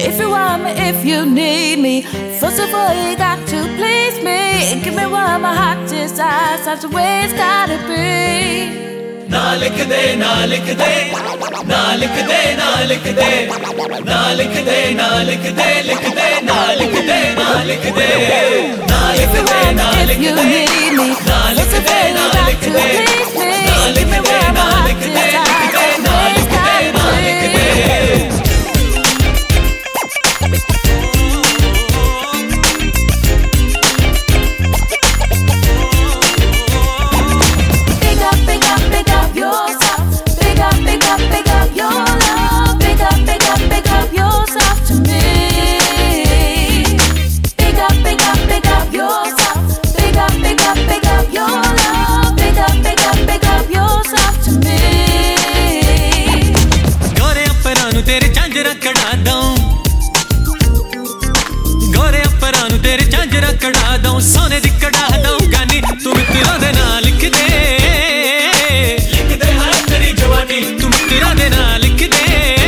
If you want me, if you need me, first of all you got to please me. Give me what my heart desires, that's the way it's gotta be. ना लिख दे ना लिख दे ना लिख दे ना लिख दे ना लिख दे ना लिख दे लिख दे ना लिख दे ना लिख दे ना लिख दे ना लिख दे ना लिख दे ना लिख दे ना लिख दे ना लिख दे लिख दे ना लिख दे ना लिख दे कड़ा दूं सोने दी कड़ा दूं गानी तू मित्रा दे ना लिख दे है तेरी जवानी तू मित्रा दे ना लिख दे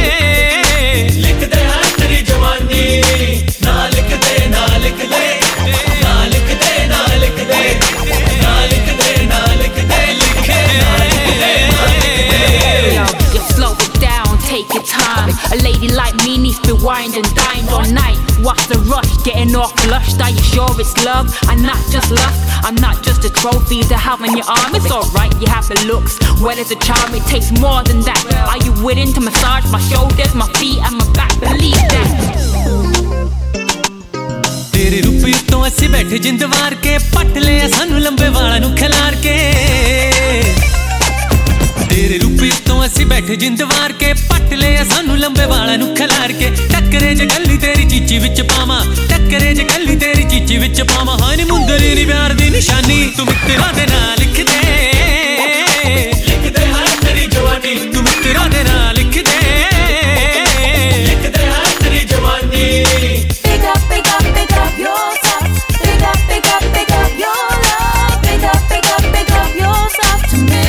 है तेरी जवानी ना लिख दे ना लिख दे ना लिख दे ना लिख दे ना लिख दे ना लिख दे लिख दे ना लिख दे Yo, just slow it down, take your time. A lady like me needs to be wined and dined all night. What's the rush? Getting off flushed? Are you sure it's love and not just lust? I'm not just a trophy to have on your arm. It's alright, you have the looks. Well, it's a charm, it takes more than that. Are you willing to massage my shoulders, my feet and my back? Believe that. तेरे रूप तो असी बैठे जिंद वार के पट ले सानू लंबे वाला नू खिलार के तेरे रूप तो असी बैठे जिंद वार के पट ले सानू लंबे वाला नू खिलार के टक्करे ज गली तेरी चीची विच पावां टक्करे ज गली तेरी चीची विच पावां हानी मुंदरी नी प्यार दी निशानी तू मित्रा दे ना लिख दे है तेरी जवानी तू मित्रा दे ना लिख दे है तेरी जवानी Pick up yourself. Pick up your love. Pick up yourself to me.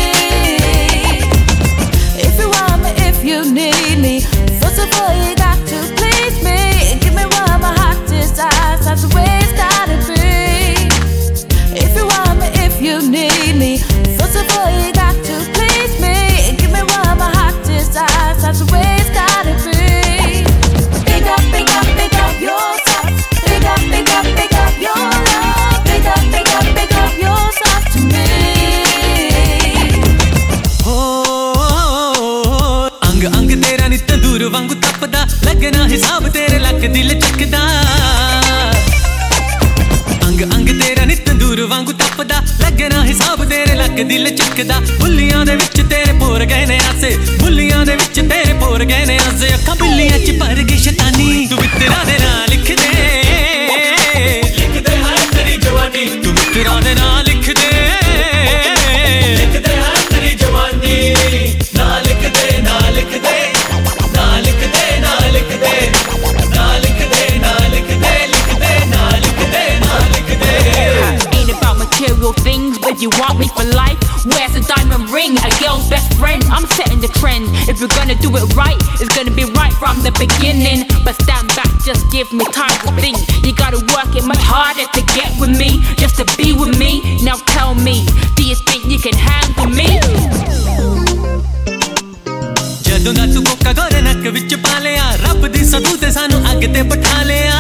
If you want me, if you need me, first of all you got to please me. Give me what my heart desires, that's the way it's gotta be. If you want me, if you need me, first of all you got to please me. Give me what my heart desires, that's the way it's gotta be. Pick up yourself. Pick up your love. Pick up yourself to me. अंग अंग तेरा नित दूर वांगू तपदा लगना हिसाब तेरे luck दिल चकदा अंग अंग तेरा नित दूर वांगू तपदा लगना हिसाब तेरे लक दिल चकदा बुल्लियां दे विच तेरे पोर गए ने आसे बुल्लियां दे विच तेरे पोर गए ने आसे अखां बिल्लियां च भर गई शैतानी तू मित्रा दे ना लिख दे है तेरी जवानी तू मित्रा दे ना लिख दे है तेरी जवानी ना लिख दे ना लिख दे ना लिख दे ना लिख दे ना लिख दे ना लिख दे लिख दे ना लिख दे ना लिख दे Ain't about material things, but you want me for life. Where's the diamond ring? A girl's best friend. I'm setting the trend. If we're gonna do it right, it's gonna be right from the beginning. But stand back, just give me time to think. You gotta work it much harder to get with me, just to be with me. Now tell me, do you think you can handle me? ਜਦੋਂ ਦਾ ਤੂੰ ਕੋਕਾ ਗੋਰੇ ਨੱਕ ਵਿੱਚ ਪਾ ਲਿਆ ਰੱਬ ਦੀ ਸਦੂ ਤੇ ਸਾਨੂੰ ਅੱਗ ਤੇ ਬਿਠਾ ਲਿਆ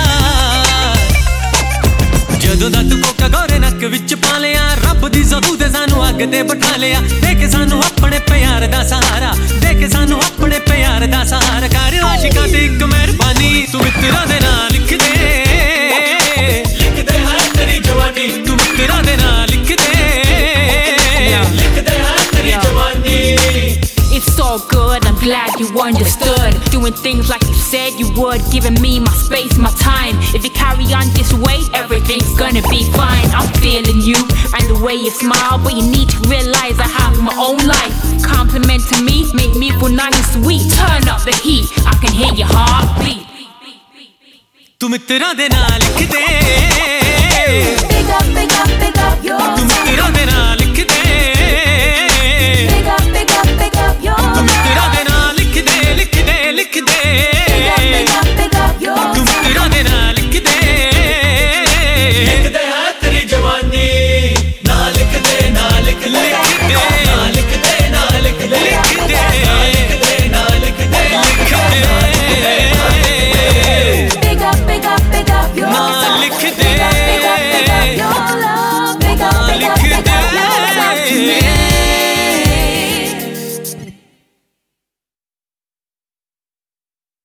ਜਦੋਂ ਦਾ ਤੂੰ ਕੋਕਾ ਗੋਰੇ ਨੱਕ ਵਿੱਚ ਪਾ ਲਿਆ ਰੱਬ ਦੀ ਸਦੂ ਤੇ ਸਾਨੂੰ ਅੱਗ ਤੇ ਬਿਠਾ ਲਿਆ ਦੇ ਕੇ ਸਾਨੂੰ ਆਪਣੇ ਪਿਆਰ ਦਾ ਸਹਾਰਾ ਦੇ ਕੇ ਸਾਨੂੰ ਆਪਣੇ ਪਿਆਰ ਦਾ ਸਹਾਰਾ ਕਰ ਆਸ਼ਿਕਾਂ ਤੇ ਇੱਕ ਮਿਹਰਬਾਨੀ ਤੂੰ ਮਿੱਤਰਾਂ ਦੇ ਨਾਲ ਲਿਖ ਦੇ ਹੈ ਤੇਰੀ ਜਵਾਨੀ ਤੂੰ ਮਿੱਤਰਾਂ ਦੇ ਨਾਲ ਲਿਖ ਦੇ ਹੈ ਤੇਰੀ ਜਵਾਨੀ It's so good, I'm glad you understood. Doing things like you said you would, giving me my space, my time. If you carry on this way, everything's gonna be fine. I'm feeling you and the way you smile, but you need to realize I have my own life. Compliment to me, make me feel nice and sweet. Turn up the heat, I can hear your heartbeat. तू मित्रा दे नाल लिख दे